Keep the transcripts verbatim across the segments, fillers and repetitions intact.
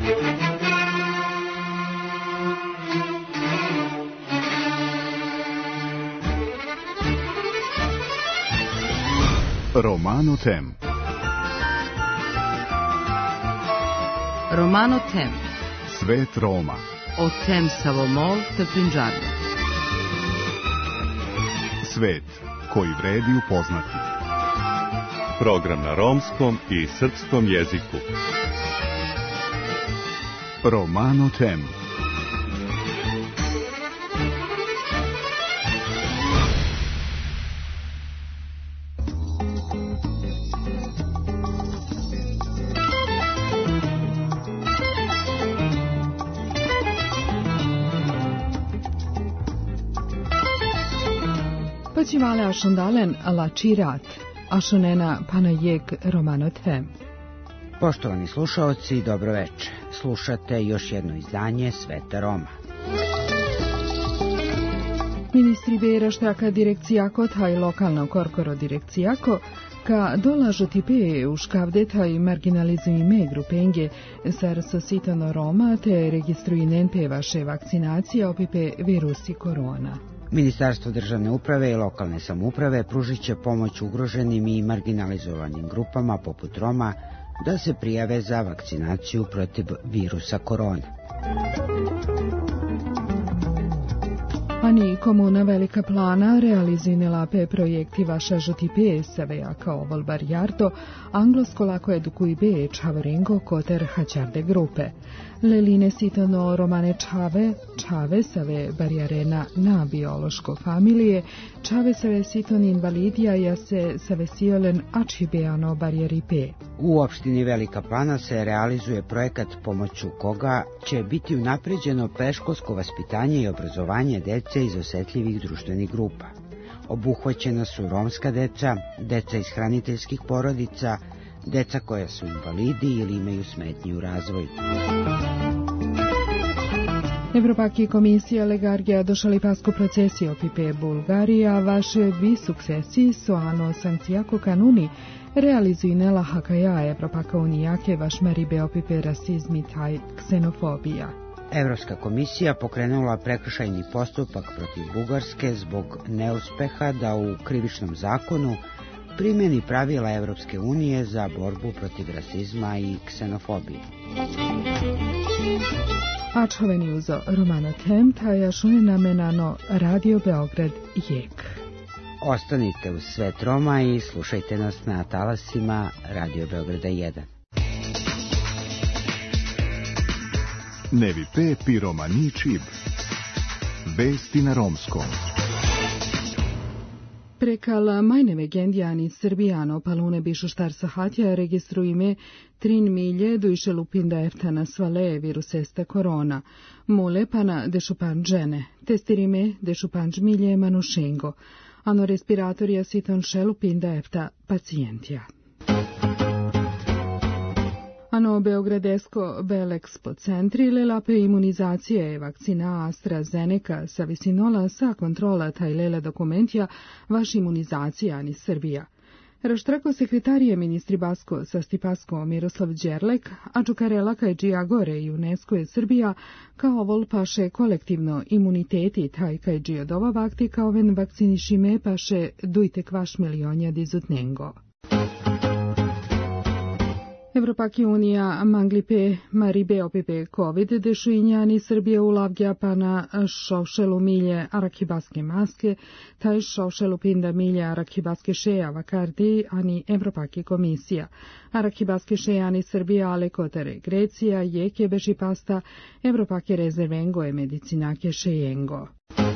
Romano Tem. Romano Tem. Svet Roma. O tem Savomol te Punjabi. Svet koji vredi upoznati. Program na romskom i srpskom jeziku. Romano Tem. Počivale ašondalen lačirat, ašonena panajeg Romano Tem. Poštovani slušaoci, dobro večer. Slušate još jedno izdanje Sveta Roma. Ministri Bera štraka direkcijako taj lokalno korkoro direkcijako, ka dolažu tipe u škavdeta i marginalizuju ime grupenge sar sositano Roma te registruju nenpe vaše vakcinacije opipe virusi korona. Ministarstvo državne uprave i lokalne samouprave pružit će pomoć ugroženim i marginalizovanim grupama poput Roma da se prijave za vakcinaciju protiv virusa korona. Ani komuna Velika Plana realizinila pe projekti vaša žutipe saveja kao volbarjarto, anglosko-lako edukuj be čavorengo koter haćarde grupe. Leline sitano romane čave, čave save barjarena na biološko familije, čave save siton invalidija ja se save siolen ačibeano barjeri pe. U opštini Velika Plana se realizuje projekat pomoću koga će biti unapređeno predškolsko vaspitanje i obrazovanje dece iz osetljivih društvenih grupa. Obuhvaćena su romska deca, deca iz hraniteljskih porodica, deca koja su invalidi ili imaju smetnji u razvoju. Evropaki komisija legargija došali pasku procesiju opipe Bulgarija, vaše vi suksesi soano sankcijako kanuni realizuju nela hakaja Evropaka unijake vaš maribe opipe rasizmi taj ksenofobija. Evropska komisija pokrenula prekršajni postupak protiv Bugarske zbog neuspeha da u krivičnom zakonu primjeni pravila Evropske unije za borbu protiv rasizma i ksenofobije. Ačhoveni uzo Romano Tem, taja šunina menano Radio Beograd jek. Ostanite uz Svet Roma i slušajte nas na talasima Radio Beograda jedan. Nevi pe pi romani čib. Vesti na romskom. Prekala majneve gendijani Srbijano palune bišu štar sahatja registruju ime trin milje dujše lupinda eftana svale virusesta korona. Mule pana dešupan žene, testirime dešupan milje manušengo. Ano respiratorija siton še lupinda efta pacijentija. Ano Beogradesko Belexpo centri lelape imunizacije vakcina AstraZeneca sa visinola sa kontrola tajlela dokumentja vaš imunizacija ani Srbija. Raštrako sekretarije ministri Basko sa Stipasko Miroslav Đerlek, a Čukarela Kajđija Gore i UNESCO je Srbija kao vol paše kolektivno imuniteti taj Kajđi od ova vakti kao ven vakcinišime paše dujte kvaš milionja dizutnengo. Evropaki unija manglipe maribe opipe COVID dešuinjani Srbije ulavgja pa na šovšelu milje arakibaske maske, taj šovšelu pinda milje arakibaske šeja vakardi, ani Evropaki komisija. Arakibaske šejani Srbije ale kotere Grecija, jeke beži pasta, Evropake rezervengo je medicinake šejengo.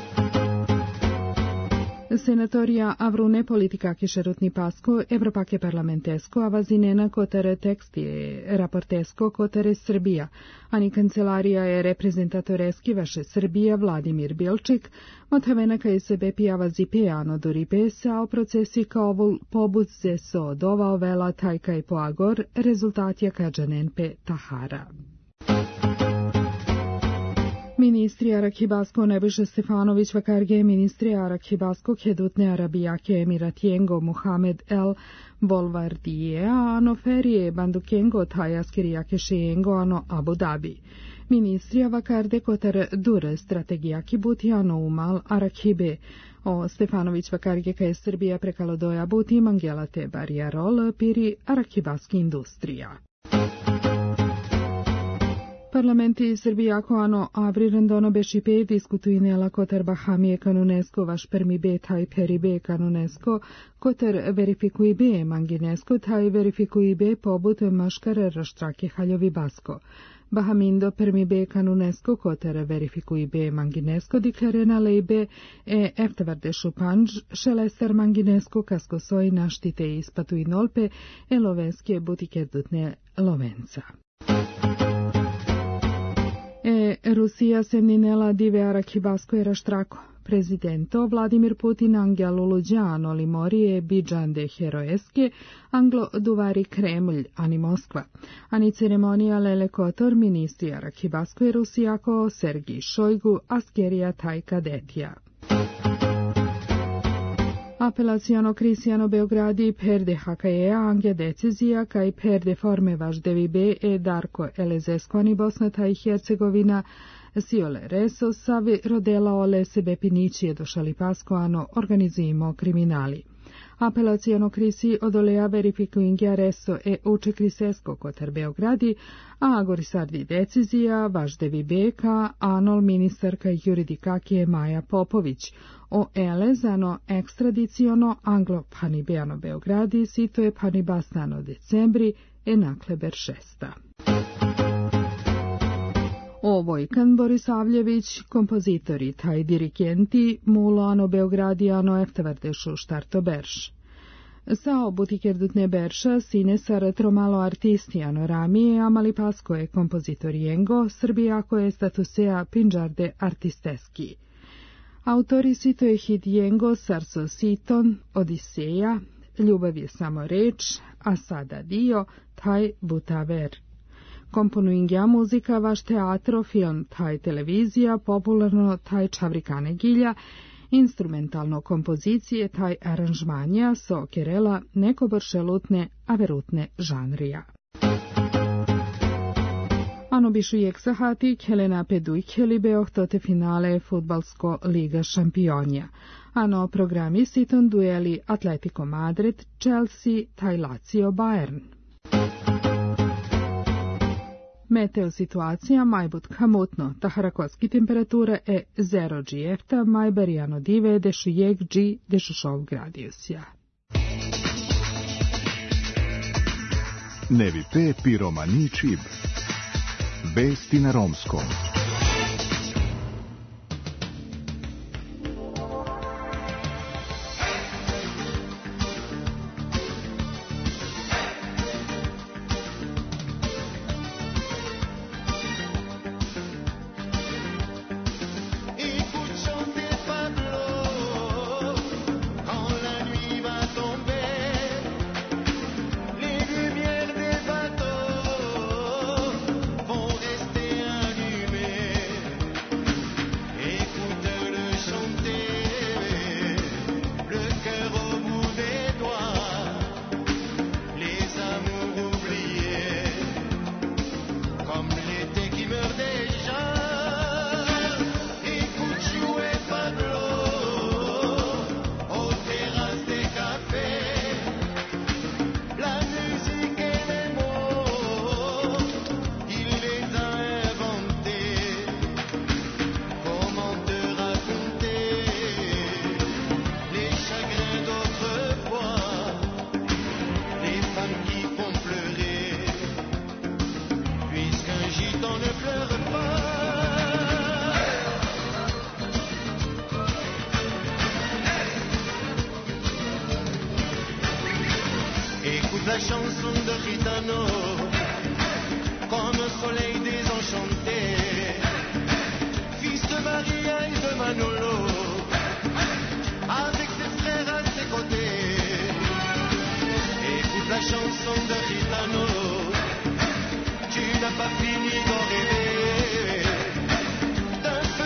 Senatorija Avrune politika kišerutni pasko, Evropake parlamentesko, avazinena kotere tekstije, raportesko kotere Srbija, ani kancelarija je reprezentatoreski vaše Srbija Vladimir Bilčik, motavena kaj sebe pijava zipeano doripe sa o procesi kao vol pobudze so dovao vela tajkaj poagor, rezultat je kađanenpe tahara. Ministri Arakibasko Nebojša Stefanović Vakarge, ministri Arakibasko Kedutne Arabijake Emiratijengo Mohamed El Bolvardije, ano Ferije Bandukengo Tajaskirijake Šejengo ano Abu Dhabi. Ministri Vakarde Kotar Dure strategijaki buti ano Umal Arakibe. O Stefanović Vakarge ka je Srbija prekalo doja buti Mangelate Barijarol Piri Arakibaski industrija. Parlamenti Srbijako ano avri randono bešipe diskutuju nela kotar Bahamije kanunesko vaš permi be taj peri be kanunesko kotar verifikuj be manginesko taj verifikuj be pobut maškare raštrake haljovi basko. Bahamindo permi be kanunesko kotar verifikuj be manginesko diklarena lejbe e eftavarde šupanž šelester manginesko kasko soj naštite ispatu i nolpe e lovenske butike dutne lovenca. E Rusija se ninela dive Arakibasko i raštrako. Prezidento Vladimir Putin Angelo Luđano Limorije Bidžande Heroeske Anglo Duvari Kremlj ani Moskva. Ani ceremonija Lele Kotor ministri Arakibasko i Rusijako Sergij Šojgu Askerija Tajka Detija. Apelacijono Krisijano Beogradi perde hakaje ange decizija kaj perde forme važdevi be e Darko Elezeskoni Bosna taj Hercegovina siole reso savi rodela ole sebe pinicije došali pasko ano organizimo kriminali. Apelacijono Krisi odolea verifikuingi areso e uče krisesko kotar Beogradi, a gorisardi decizija važdevi beka anol ministarka juridikakije Maja Popović, o elezano ekstradiciono anglo panibijano Beogradi sito je panibastano decembri e nakleber šesta. O Vojkan Borisavljević, kompozitori taj dirigenti mulo ano Beogradi ano eftavardešu štarto berš. Sao butikerdutne berša sine sa retromalo artisti ano ramije amali pasko je kompozitor jengo, Srbijako je statusea pinđarde artisteski. Autori sito je hit jengo Sarso Siton, Odiseja, Ljubav je samo reč, a sada dio, taj butaver. Komponuingja muzika vaš teatro, film, taj televizija, popularno taj čavrikane gilja, instrumentalno kompozicije, taj aranžmanja, so kerela, neko bršelutne, averutne žanrija. Ano bišu jeksahati, Helena Pedujkeli beohtote finale futbalsko liga šampionja. Ano programi siton dueli Atletico Madrid, Chelsea, taj Lazio Bayern. Meteo situacija majbut kamutno, taharakovski temperatura e zero gfta, majberijano dive dešu jeg g dešu šov gradijusja. Nevi pe piromani čib. Vesti na romskom. La chanson de Gitano, comme un soleil désenchanté, fils de Maria et de Manolo, avec ses frères à ses côtés. Écoute la chanson de Gitano, tu n'as pas fini d'en rêver, d'un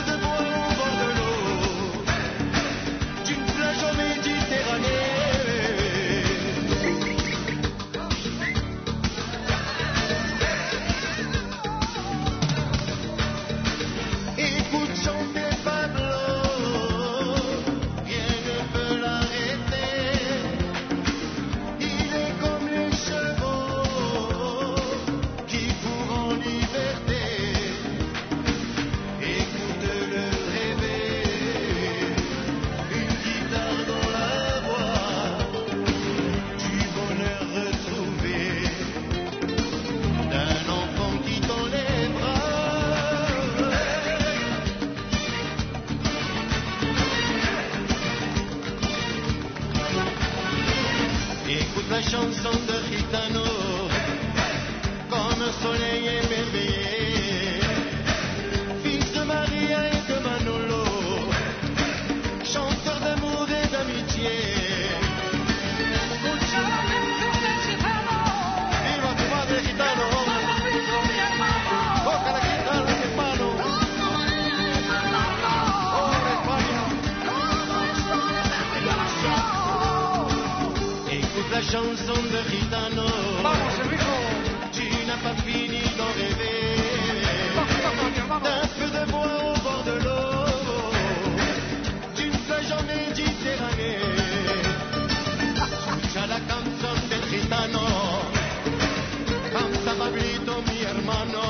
en liberté. Écoute le réveil, une guitare dans la voix, du bonheur retrouvé, d'un enfant qui tend les bras. Écoute la chanson de Gitano, comme un soleil émerveillé, fils de Maria et de Manolo, chanteur d'amour et d'amitié. Viva tu madre Gitano, toca la guitarra en Hispano, oh España. Écoute la chanson de Gitano, tu n'as pas fini d'en rêver, d'un feu de bois au bord de l'eau, d'une plage en Méditerranée. Escucha la canción del gitano, canta Pablito mi hermano,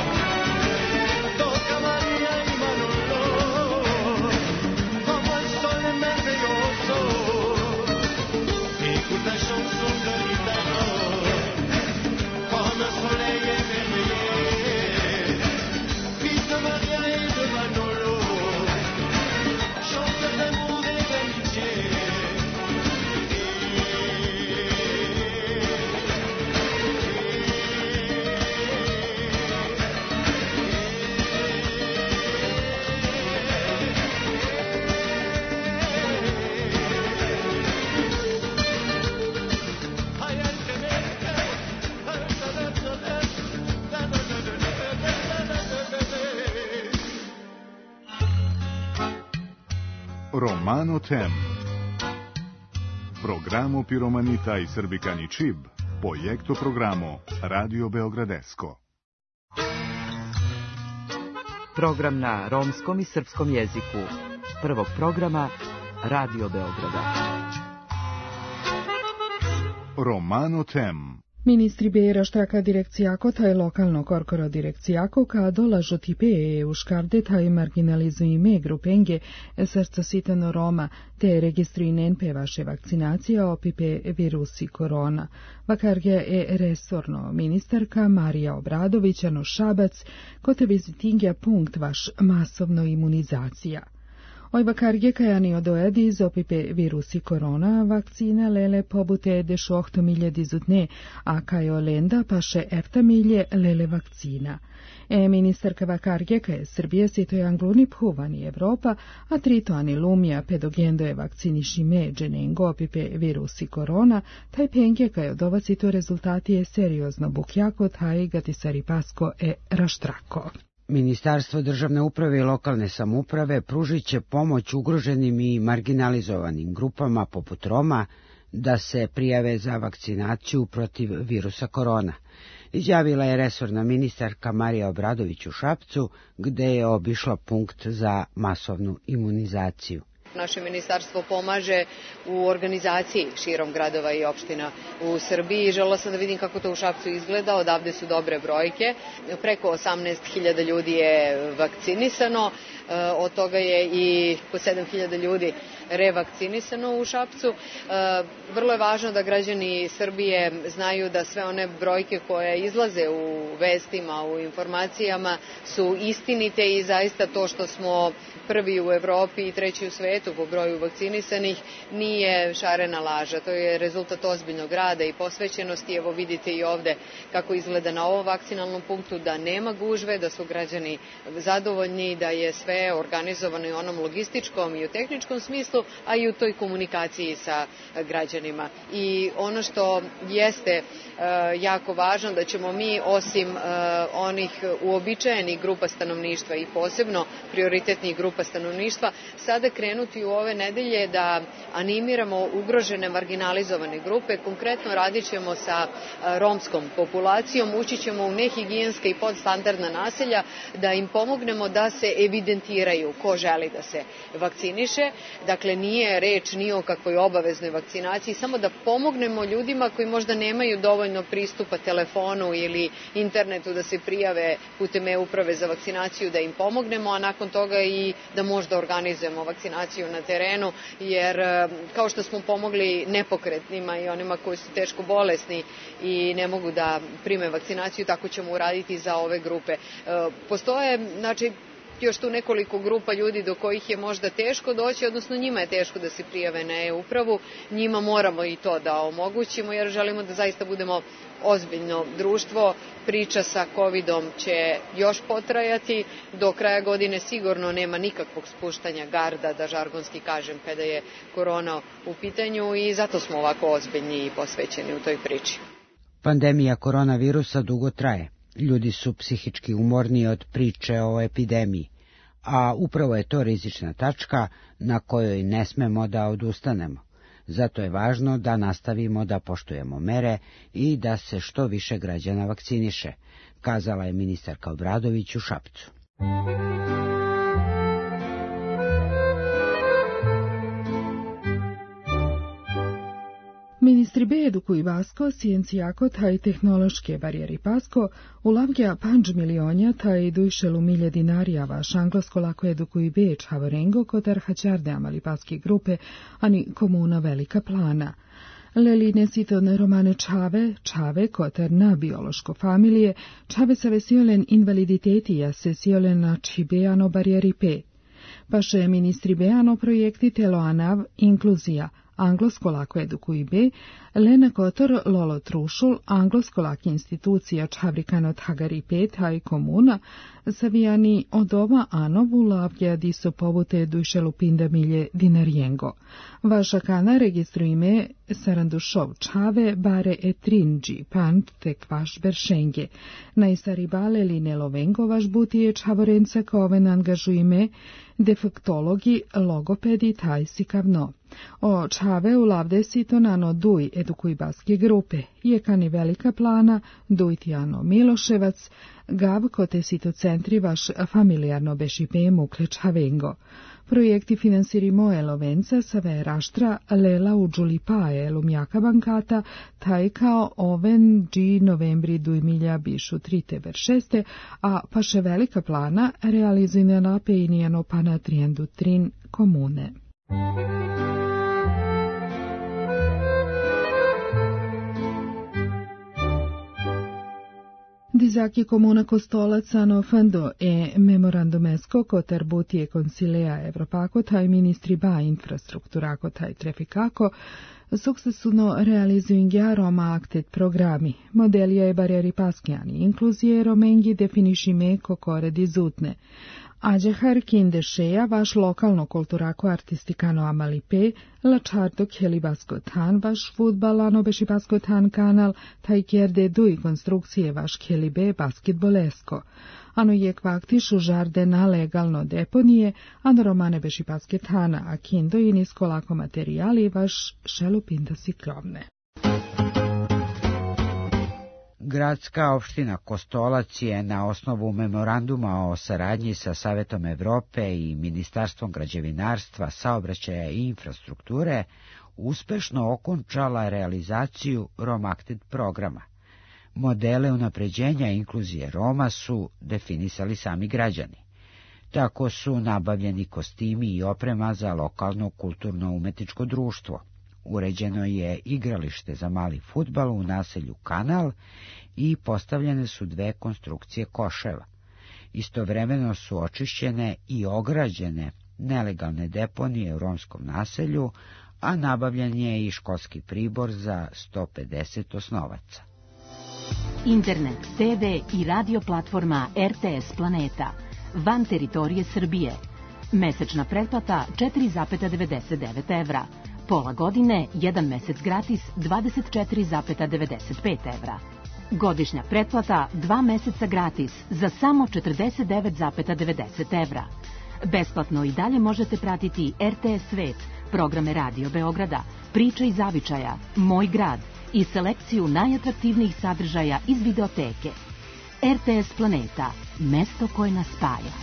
toca María y Manolo, como el sol maravilloso. Écoute la chanson de gitano, comme un soleil émerveillé, fils de Maria et de Manolo, chanteur d'amour et d'amitié. Romano Tem. Programo Piromanita i Srbikani Čib, projekto programo Radio Beogradesko. Program na romskom i srpskom jeziku. Prvog programa Radio Beograda. Romano Tem. Ministri Bera štraka direkcijako taj lokalno korkoro direkcijako ka dolažu tipe e u škarde taj marginalizuime grupenge srca sitano Roma te registruinen pe vaše vakcinacija opipe virusi korona. Vakarge e resorno ministarka Marija Obradović ano Šabac kote vizitingja punkt vaš masovno imunizacija. Oj vakarge kajani odoedi zopipe virusi korona vakcina lele pobute dešohto milje dizutne, a kajo lenda paše efta milje lele vakcina. E ministarka vakarge kaje Srbije sito je angluni phuvani Evropa, a trito ani lumija pedogendo je vakciniši međenengo opipe virusi korona, taj penge kaje odova sito rezultati je seriozno bukjako taj gatisari pasko e raštrako. Ministarstvo državne uprave i lokalne samouprave pružit će pomoć ugroženim i marginalizovanim grupama poput Roma da se prijave za vakcinaciju protiv virusa korona. Izjavila je resorna ministarka Marija Obradović u Šapcu, gde je obišla punkt za masovnu imunizaciju. Naše ministarstvo pomaže u organizaciji širom gradova i opština u Srbiji. Želela sam da vidim kako to u Šapcu izgleda, odavde su dobre brojke. Preko osamnaest hiljada ljudi je vakcinisano, od toga je i po sedam hiljada ljudi revakcinisano u Šapcu. Vrlo je važno da građani Srbije znaju da sve one brojke koje izlaze u vestima, u informacijama su istinite i zaista to što smo prvi u Evropi i treći u svetu po broju vakcinisanih nije šarena laža. To je rezultat ozbiljnog rada i posvećenosti. Evo vidite i ovde kako izgleda na ovom vakcinalnom punktu, da nema gužve, da su građani zadovoljni, da je sve organizovano i u onom logističkom i u tehničkom smislu, a i u toj komunikaciji sa građanima. I ono što jeste jako važno, da ćemo mi osim onih uobičajenih grupa stanovništva i posebno prioritetnih grupa stanovništva sada krenuti pokušati u ove nedelje da animiramo ugrožene marginalizovane grupe. Konkretno radit ćemo sa romskom populacijom, ući ćemo u nehigijenska i podstandardna naselja da im pomognemo da se evidentiraju ko želi da se vakciniše. Dakle, nije reč ni o kakvoj obaveznoj vakcinaciji, samo da pomognemo ljudima koji možda nemaju dovoljno pristupa telefonu ili internetu da se prijave putem e-uprave za vakcinaciju, da im pomognemo, a nakon toga i da možda organizujemo vakcinaciju na terenu, jer kao što smo pomogli nepokretnima i onima koji su teško bolesni i ne mogu da prime vakcinaciju, tako ćemo uraditi za ove grupe. Postoje, znači, još tu nekoliko grupa ljudi do kojih je možda teško doći, odnosno njima je teško da se prijave na e-upravu. Njima moramo i to da omogućimo, jer želimo da zaista budemo ozbiljno društvo. Priča sa covidom će još potrajati. Do kraja godine sigurno nema nikakvog spuštanja garda, da žargonski kažem, kada je korona u pitanju, i zato smo ovako ozbiljni i posvećeni u toj priči. Pandemija koronavirusa dugo traje. Ljudi su psihički umorni od priče o epidemiji, a upravo je to rizična tačka na kojoj ne smemo da odustanemo. Zato je važno da nastavimo da poštujemo mere i da se što više građana vakciniše, kazala je ministarka Obradović u Šapcu. Ministri be edukuju Basko, sciencijako taj tehnološke barijeri Pasko, ulavlja panč milionja taj dujšelu milje dinarija vaš anglosko lako edukuju beč havorengo kotar hačarde amali paske grupe, ani komuna Velika Plana. Leline sitone romane Čave, Čave kotar na biološko familije, Čave sa vesiolen invaliditetia se siolena čibeano barijeri pe. Paše ministri beano projekti teloanav inkluzija, Anglosko-lako edukuju be, Lena Kotor Lolo Trušul, Anglosko-laki institucija Čavrikano Thagari pe, taj komuna, savijani od ova anovu lavlja di so povute dujšelu pinda milje dinarijengo. Vaša kana registru ime Sarandušov Čave bare etrinđi, pant tek vaš beršenge. Najstari bale line lovengo vaš butije Čavorenca koven angažu ime defektologi, logopedi, taj si kavno. O Čave u lavde sito nano duj edukuj baske grupe, je kani Velika Plana, duj tijano Miloševac, gav kote sito centri vaš familijarno bešipe mukle Čavengo. Projekti finansirimo elovenca save raštra lela u džulipae lumjaka bankata, taj kao oven dži novembri duj milja bišu trite veršeste, a paše Velika Plana realizuje na peinijano pana trijendu trin komune. Dizaki komuna Kostolac ano fando e memorandumesko kotar butije konsilea Evropako taj ministri ba infrastrukturako taj trefikako sukcesivno realizuju Roma aktet programi. Modelija je barijeri paskjani, inkluzije romengi definišime kokore dizutne. Ađehar kindešeja vaš lokalno kulturako artistikano amalipe, lačarto kjelibasko tan vaš futbalano bešibasko tan kanal, taj kjerde duj konstrukcije vaš kjelibe basketbolesko. Ano je kvaktišu žarde na legalno deponije, ano romane bešibaske tana, a kindo i nisko lako materijali vaš šelupinda si krovne. Gradska opština Kostolac je na osnovu memoranduma o saradnji sa Savetom Evrope i Ministarstvom građevinarstva, saobraćaja i infrastrukture uspešno okončala realizaciju Romakted programa. Modele unapređenja inkluzije Roma su definisali sami građani. Tako su nabavljeni kostimi i oprema za lokalno kulturno-umetničko društvo. Uređeno je igralište za mali fudbal u naselju Kanal i postavljene su dve konstrukcije koševa. Istovremeno su očišćene i ograđene nelegalne deponije u romskom naselju, a nabavljen je i školski pribor za sto pedeset osnovaca. Internet, te ve i radio platforma er te es Planeta, van teritorije Srbije. Mesečna pretplata četiri zarez devedeset devet evra. Pola godine, jedan mesec gratis, dvadeset četiri zarez devedeset pet evra. Godišnja pretplata, dva meseca gratis, za samo četrdeset devet zarez devedeset evra. Besplatno i dalje možete pratiti R T S Svet, programe Radio Beograda, Priča iz zavičaja, Moj grad i selekciju najatraktivnijih sadržaja iz videoteke. R T S Planeta, mesto koje nas spaja.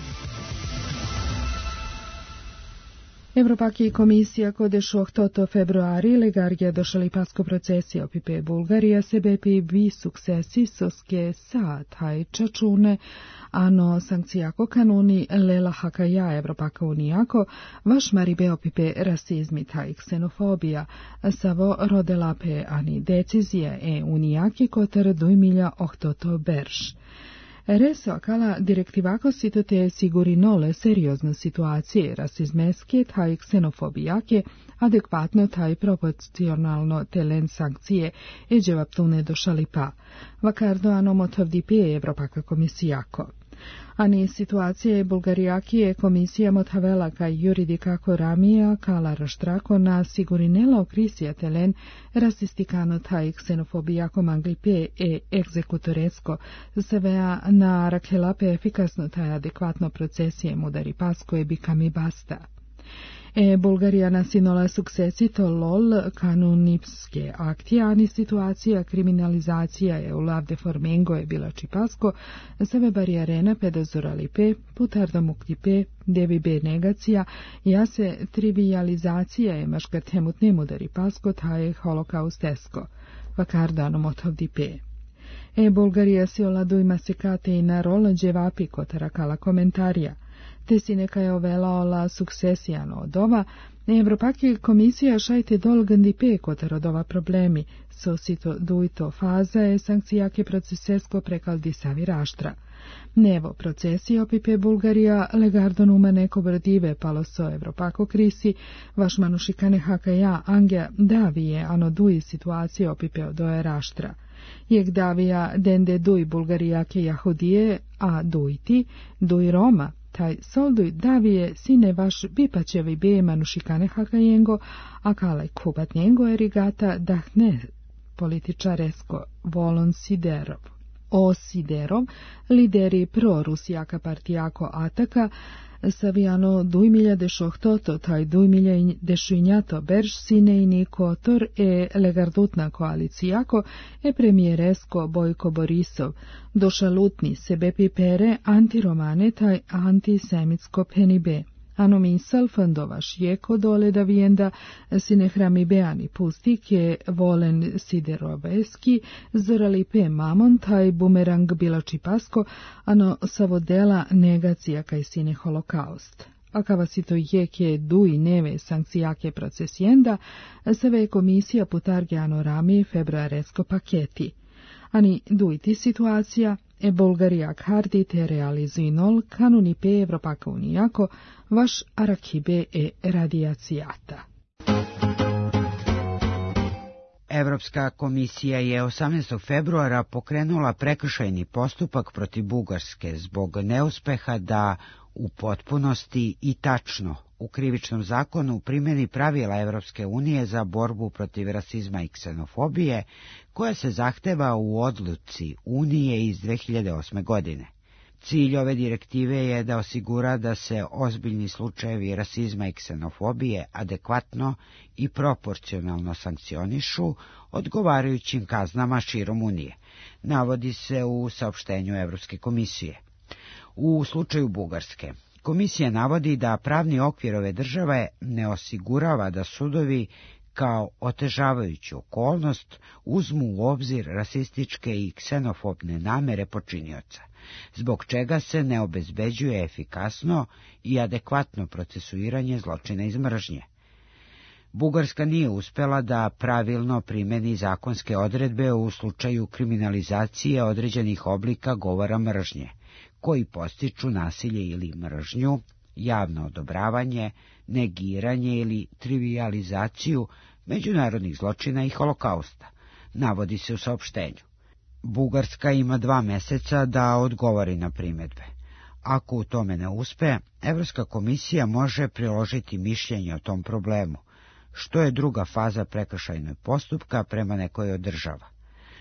Evropaki komisija kod šohtoto februari legargia došali pasko procesi opipe Bulgarija se bepi vi suksesi soske sa taj čačune, ano sankcijako kanuni lela hakaja Evropaka unijako, vaš maribe opipe rasizmi taj ksenofobija, savo rodelape ani decizije e unijaki kotar dujmilja ohtoto berš. Reso akala direktivako sitote sigurinole seriozno situacije rasizmeske taj ksenofobijake, adekvatno taj proporcionalno telen sankcije e dževaptune došali pa, vakardo ano motovdipije Evropaka komisijako. Ani situacije Bulgarijaki komisija motavela kaj juridikako ramija kala raštrako na sigurinela okrisija telen rasistikano taj ksenofobijako manglipe e egzekutoresko sevea na rakhelape efikasno taj adekvatno procesije mudari pasko e bikami basta. E Bulgarija nasinola suksesito lol kanunipske akti, ani situacija kriminalizacija je u lavde formengo je bila čipasko, sebe barijarena pedozoralipe, putardo muktipe, devi be negacija, ja se trivializacija je maškartemut nemudari pasko, taj holokaustesko, vakardano motovdipe. E Bulgarija si oladuj masekate i na rol dževapi kotarakala komentarija. Te si neka je ovelaola suksesijano od ova, Evropaki komisija šajte dolgandi pe kotar od ova problemi, sosito dujto faza je sankcijake procesesko prekaldi savi raštra. Nevo procesi opipe Bulgarija legardon uma neko brdive paloso Evropako krisi, vaš manušikane hakaja angja davije ano duji situacije opipe odoje raštra. Jek davija dende duj Bulgarijake jahudije, a dujti, duj Roma, taj solduj davije sine vaš bipačevi be manušikane hakajengo, a kalaj kubat njengo erigata dahne političaresko volon Siderov. O Siderov, lideri pro-Rusijaka partijako ataka, savijano dujmilja dešohtoto, taj dujmilja dešinjato berž sine i nikotor e legardutna koalicijako e premijeresko Bojko Borisov, došalutni sebe pipere antiromane taj antisemitsko penibe. Ano misal fandovaš jeko dole da vijenda sine hrami beani pustik je volen sideroveski, zorali pe mamon taj bumerang bila čipasko, ano savodela negacija kaj sine holokaust. A kava si to jeke duj neve sankcijake procesijenda, seve komisija putarge ano rami februaresko paketi. Ani dujti situacija, e Bulgarijak hardite realizinol kanuni pe Evropaka unijako, vaš arakibe e radijacijata. Evropska komisija je osamnaestog februara pokrenula prekršajni postupak protiv Bugarske zbog neuspeha da u potpunosti i tačno u krivičnom zakonu primjeni pravila Evropske unije za borbu protiv rasizma i ksenofobije, koja se zahteva u odluci Unije iz dve hiljade osme. godine. Cilj ove direktive je da osigura da se ozbiljni slučajevi rasizma i ksenofobije adekvatno i proporcionalno sankcionišu odgovarajućim kaznama širom Unije, navodi se u saopštenju Evropske komisije. U slučaju Bugarske, komisija navodi da pravni okvir ove države ne osigurava da sudovi kao otežavajuću okolnost uzmu u obzir rasističke i ksenofobne namere počinioca, zbog čega se ne obezbeđuje efikasno i adekvatno procesuiranje zločina iz mržnje. Bugarska nije uspela da pravilno primeni zakonske odredbe u slučaju kriminalizacije određenih oblika govora mržnje, koji postiču nasilje ili mržnju, javno odobravanje, negiranje ili trivializaciju međunarodnih zločina i holokausta, navodi se u saopštenju. Bugarska ima dva meseca da odgovori na primjedbe. Ako u tome ne uspe, Evropska komisija može priložiti mišljenje o tom problemu, što je druga faza prekršajnog postupka prema nekoj od država.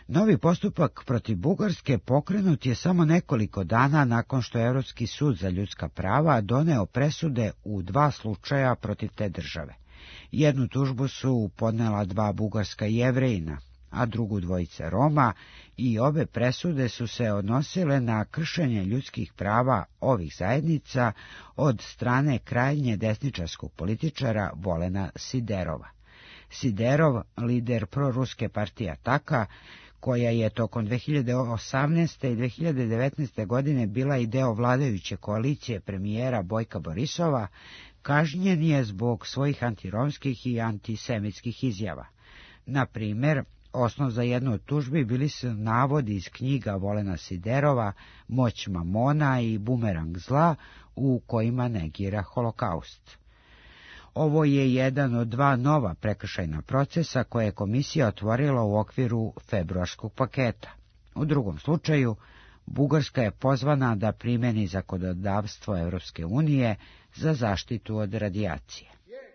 Novi postupak protiv Bugarske pokrenut je samo nekoliko dana nakon što je Europski sud za ljudska prava doneo presude u dva slučaja protiv te države. Jednu tužbu su podnela dva bugarska Jevrejina, a drugu dvojice Roma, i obe presude su se odnosile na kršenje ljudskih prava ovih zajednica od strane krajnje desničarskog političara Volena Siderova. Siderov, lider proruske partije Ataka, koja je tokom dve hiljade osamnaeste i dve hiljade devetnaeste. godine bila i deo vladajuće koalicije premijera Bojka Borisova, kažnjen je zbog svojih antiromskih i antisemitskih izjava. Na primjer, osnov za jednu od tužbi bili su navodi iz knjiga Volena Siderova Moć mamona i Bumerang zla, u kojima negira holokaust. Ovo je jedan od dva nova prekršajna procesa koje je komisija otvorila u okviru februarskog paketa. U drugom slučaju, Bugarska je pozvana da primeni zakonodavstvo Europske unije za zaštitu od radijacije.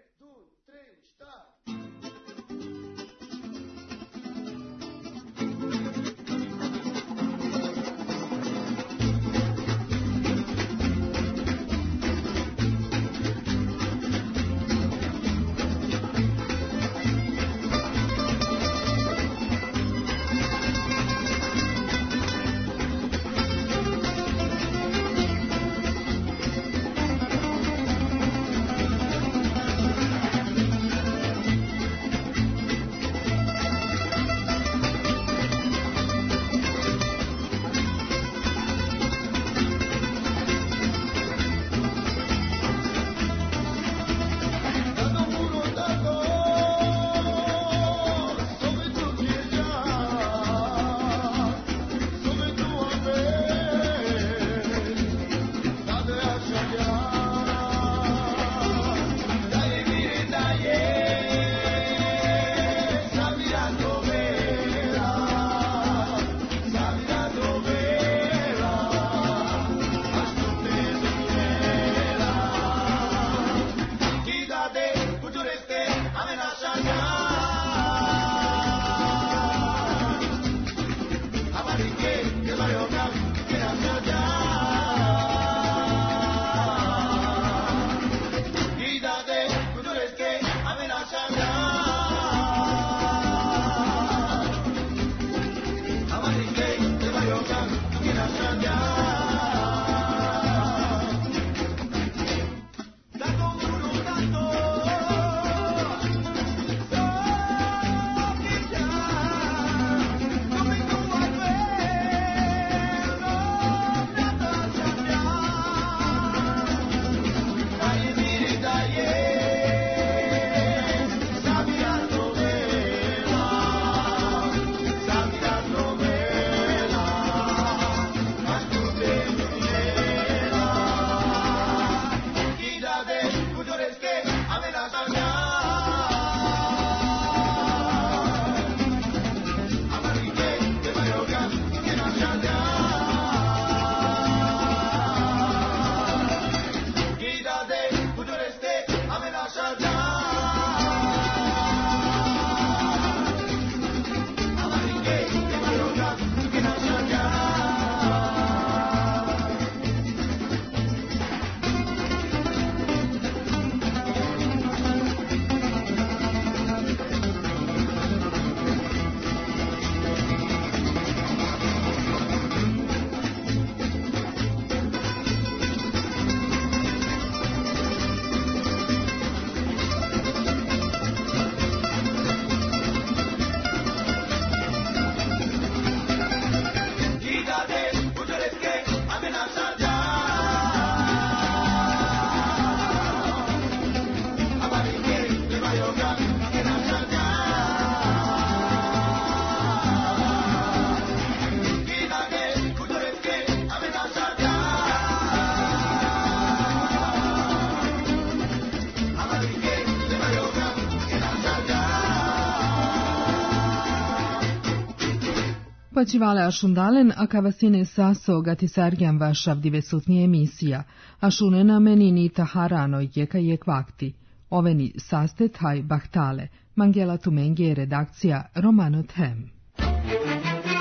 Pačivale ašundalen, a kavasine saso gatisargjan vašav divesutnije emisija, ašunena menini taharano jeka jek vakti. Oveni sastet haj bahtale, Mangela Tumenge redakcija Romano Them.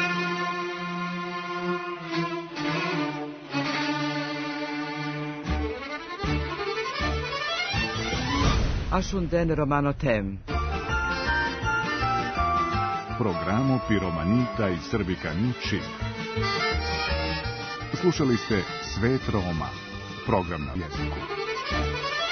Ashunden romano tem. Programo Piromanita i Srbikani Čib. Slušali ste Svet Roma, program na jeziku.